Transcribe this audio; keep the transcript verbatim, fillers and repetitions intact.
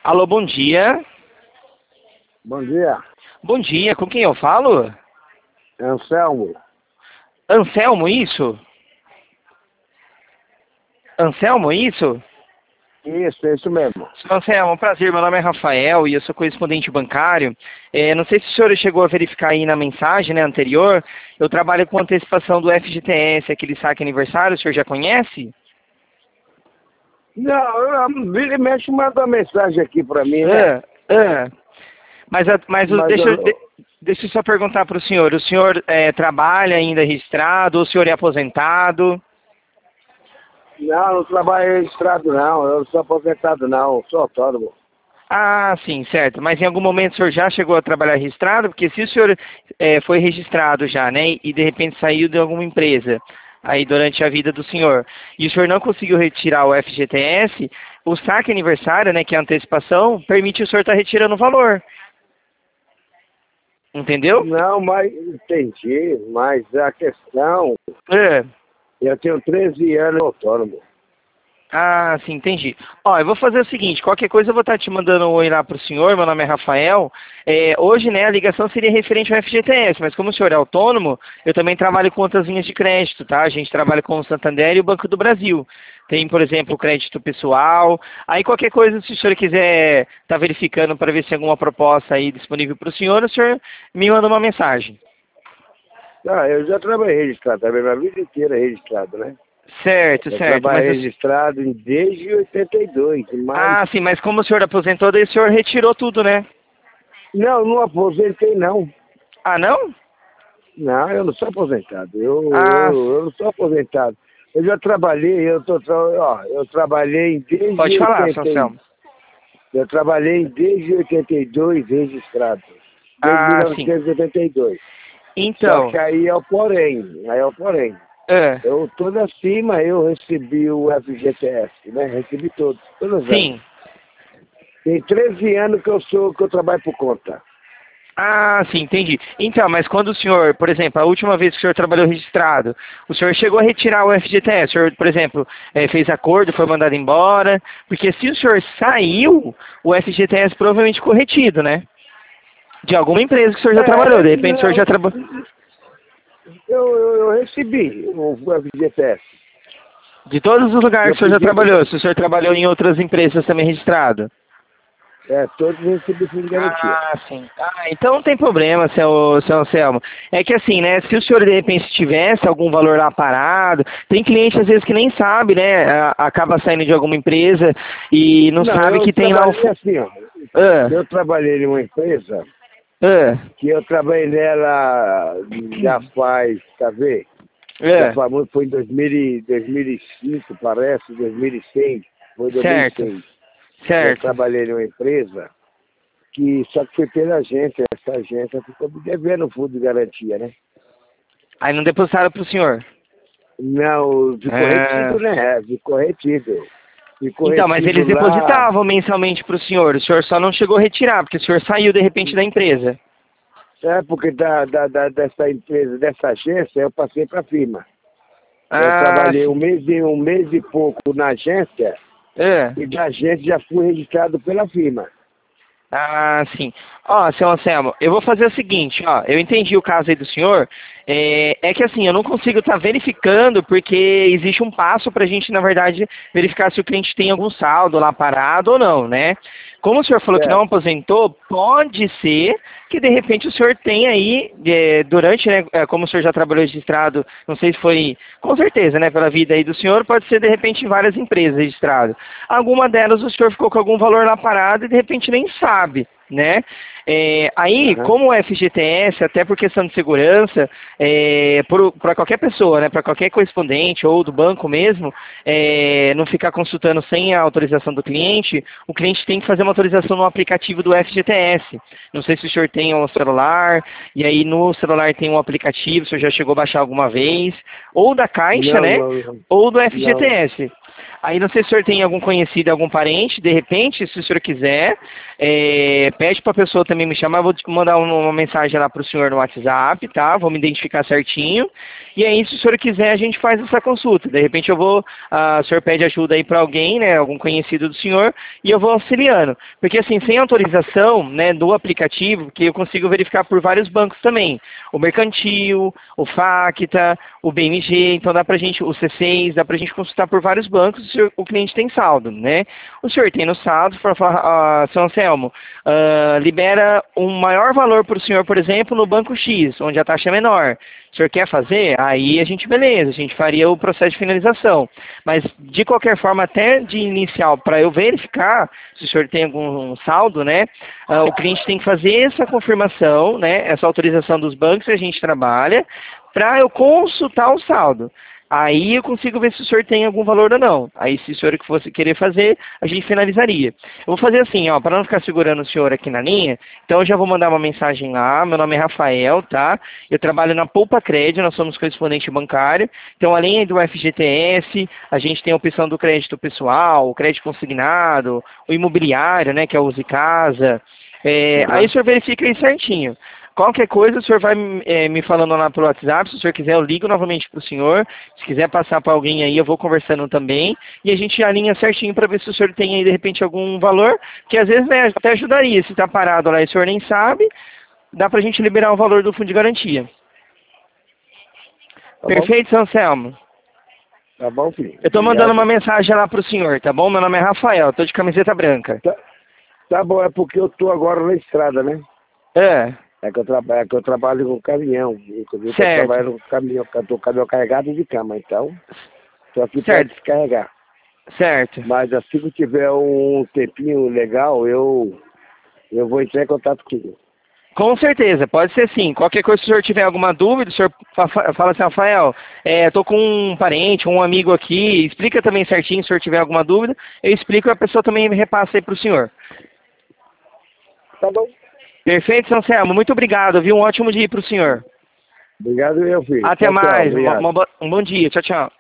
Alô, bom dia. Bom dia, Bom dia, com quem eu falo? Anselmo. Anselmo, isso? Anselmo, isso? Isso, é isso mesmo. Senhor Anselmo, prazer, meu nome é Rafael e eu sou correspondente bancário. É, não sei se o senhor chegou a verificar aí na mensagem, né, anterior, eu trabalho com antecipação do F G T S, aquele saque aniversário, o senhor já conhece? Não, eu- vira e mexe manda uma mensagem aqui pra mim, né? É, é. Mas, a- mas o- Mas deixa, eu- eu, de- deixa eu só perguntar para o senhor, o senhor é, trabalha ainda registrado ou o senhor é aposentado? não, não trabalho registrado não, eu não sou aposentado não, sou autônomo. Ah, sim, certo. Mas em algum momento o senhor já chegou a trabalhar registrado? Porque se o senhor eh, foi registrado já, né, e de repente saiu de alguma empresa aí durante a vida do senhor, e o senhor não conseguiu retirar o F G T S, o saque aniversário, né, que é a antecipação, permite o senhor estar retirando o valor. Entendeu? Não, mas entendi, mas a questão, É. eu tenho treze anos autônomo. Ah, sim, entendi. Ó, eu vou fazer o seguinte, qualquer coisa eu vou estar te mandando um oi lá pro senhor, meu nome é Rafael. É, hoje, né, a ligação seria referente ao F G T S, mas como o senhor é autônomo, eu também trabalho com outras linhas de crédito, tá? A gente trabalha com o Santander e o Banco do Brasil. Tem, por exemplo, o crédito pessoal. Aí qualquer coisa, se o senhor quiser estar verificando para ver se tem alguma proposta aí disponível para o senhor, o senhor me manda uma mensagem. Ah, eu já trabalhei registrado também, minha vida inteira registrado, né? Certo, Eu certo, mas... trabalhei o- registrado em- desde oitenta e dois, mas... Ah, sim, mas como o senhor aposentou, daí o senhor retirou tudo, né? Não, não aposentei não. Ah, não? Não, eu não sou aposentado. Eu, Ah, eu, eu não sou aposentado. Eu já trabalhei, eu tô, tra- ó, eu trabalhei pode desde falar, seu oitenta, e- Anselmo. eu trabalhei desde oitenta e dois registrado, desde Ah, sim. mil novecentos e oitenta e dois. Só Então, que aí é o porém, aí é o porém. é, Eu toda acima eu recebi o F G T S, né? Recebi todos, todos os anos. sim. Tem treze anos que eu sou que eu trabalho por conta. Ah, sim, entendi. Então, mas quando o senhor, por exemplo, a última vez que o senhor trabalhou registrado, o senhor chegou a retirar o F G T S, o senhor, por exemplo, eh, fez acordo, foi mandado embora, porque se o senhor saiu, o F G T S provavelmente ficou retido, né? De alguma empresa que o senhor já trabalhou, É, de repente o senhor já não, trabalhou. eu, eu, eu recebi o F G T S. De todos os lugares Eu que o senhor já pedi, trabalhou, se o senhor trabalhou em outras empresas também registrado. é, todos recebi fundo de garantia. Ah, sim. Ah, então não tem problema, seu, seu Anselmo. É que assim, né, se o senhor de repente tivesse algum valor lá parado, tem cliente às vezes que nem sabe, né, a- acaba saindo de alguma empresa e não Não, sabe eu que tem lá o... trabalhei fu- assim, ó. Ah, Eu trabalhei em uma empresa ah, que eu trabalhei nela já faz, tá vendo? Já ah, faz muito, foi em dois mil, e- dois mil e cinco, parece, dois mil e seis. Foi certo, dois mil e seis. Eu certo. trabalhei em uma empresa que só que foi pela agência. Essa agência ficou me devendo o fundo de garantia, né? Aí não depositaram pro senhor. Não, ficou Ah, retido, né? Ficou retido. Ficou então, mas retido eles lá. depositavam mensalmente pro senhor, o senhor só não chegou a retirar, porque o senhor saiu de repente da empresa. É, porque da, da, da- dessa empresa, dessa agência, eu passei para a firma. Eu Ah, trabalhei um sim. mês, e, um mês e pouco na agência, Ah. e da agência já fui registrado pela firma. Ah, sim. Ó, seu Anselmo, eu vou fazer o seguinte, ó, eu entendi o caso aí do senhor, é, é que assim, eu não consigo estar verificando porque existe um passo para a gente, na verdade, verificar se o cliente tem algum saldo lá parado ou não, né? Como o senhor falou que não Certo. aposentou, pode ser que de repente o senhor tenha aí, é, durante, né, é, como o senhor já trabalhou registrado, não sei se foi, com certeza, né, pela vida aí do senhor, pode ser de repente em várias empresas registradas. Alguma delas o senhor ficou com algum valor lá parado e de repente nem sabe, né? É, aí, Aham. como o F G T S, até por questão de segurança, é, para qualquer pessoa, né, para qualquer correspondente ou do banco mesmo, é, não ficar consultando sem a autorização do cliente, o cliente tem que fazer uma autorização no aplicativo do F G T S. Não sei se o senhor tem um celular, e aí no celular tem um aplicativo, o senhor já chegou a baixar alguma vez, ou da Caixa, Não, né, não, não. ou do F G T Não. S. Aí não sei se o senhor tem algum conhecido, algum parente, de repente, se o senhor quiser, é, pede para a pessoa também me chamar, vou mandar uma, uma mensagem lá para o senhor no WhatsApp, tá? Vou me identificar certinho. E aí, se o senhor quiser, a gente faz essa consulta. De repente eu vou, ah, o senhor pede ajuda aí para alguém, né, algum conhecido do senhor, e eu vou auxiliando. Porque assim, sem autorização, né, do aplicativo, que eu consigo verificar por vários bancos também. O Mercantil, o Facta, o B M G, então dá pra gente, o C seis, dá pra gente consultar por vários bancos se o cliente tem saldo, né? O senhor tem no saldo, para falar, ah, São Anselmo, ah, libera um maior valor para o senhor, por exemplo, no banco X, onde a taxa é menor. O senhor quer fazer? Aí a gente, beleza, a gente faria o processo de finalização. Mas, de qualquer forma, até de inicial, para eu verificar se o senhor tem algum saldo, né, uh, o cliente tem que fazer essa confirmação, né, essa autorização dos bancos que a gente trabalha, para eu consultar o saldo. Aí eu consigo ver se o senhor tem algum valor ou não. Aí, se o senhor que fosse querer fazer, a gente finalizaria. Eu vou fazer assim, ó, para não ficar segurando o senhor aqui na linha, então eu já vou mandar uma mensagem lá. Meu nome é Rafael, tá? Eu trabalho na Poupa Crédito, nós somos correspondente bancário. Então, além do F G T S, a gente tem a opção do crédito pessoal, o crédito consignado, o imobiliário, né, que é o Use Casa. É, Uhum. Aí o senhor verifica aí certinho. Qualquer coisa, o senhor vai é, me falando lá pelo WhatsApp. Se o senhor quiser, eu ligo novamente para o senhor. Se quiser passar para alguém aí, eu vou conversando também. E a gente alinha certinho para ver se o senhor tem aí, de repente, algum valor. Que às vezes, né, até ajudaria. Se está parado lá e o senhor nem sabe, dá para a gente liberar o valor do fundo de garantia. Tá Perfeito, São Anselmo? Tá bom, filho. Eu estou Obrigado. mandando uma mensagem lá para o senhor, tá bom? Meu nome é Rafael, estou de camiseta branca. Tá, tá bom, é porque eu tô agora na estrada, né? É. É que eu, traba, é que eu trabalho com caminhão. Inclusive, eu Certo. trabalho com caminhão, porque eu tô com caminhão carregado de cama, então. Tô aqui para Certo. descarregar. Certo. Mas assim que tiver um tempinho legal, eu, eu vou entrar em contato contigo. Com certeza, pode ser sim. Qualquer coisa, se o senhor tiver alguma dúvida, o senhor fa- fala assim, Rafael, é, tô com um parente, um amigo aqui, explica também certinho, se o senhor tiver alguma dúvida, eu explico e a pessoa também repassa aí para o senhor. Tá bom. Perfeito, São Anselmo, muito obrigado, viu? Um ótimo dia para o senhor. Obrigado, meu filho. Até Tchau, tchau. mais, Obrigado. uma- uma bo- um bom dia, tchau, tchau.